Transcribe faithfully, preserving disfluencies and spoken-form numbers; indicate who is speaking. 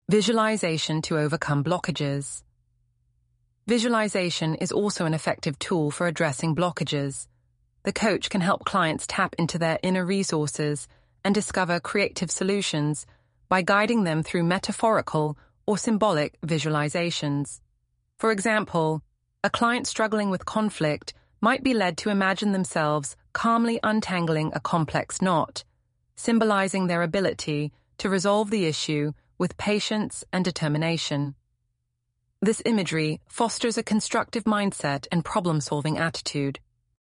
Speaker 1: Visualization to overcome blockages. Visualization is also an effective tool for addressing blockages. The coach can help clients tap into their inner resources and discover creative solutions by guiding them through metaphorical or symbolic visualizations. For example, a client struggling with conflict might be led to imagine themselves calmly untangling a complex knot, symbolizing their ability to resolve the issue with patience and determination. This imagery fosters a constructive mindset and problem-solving attitude.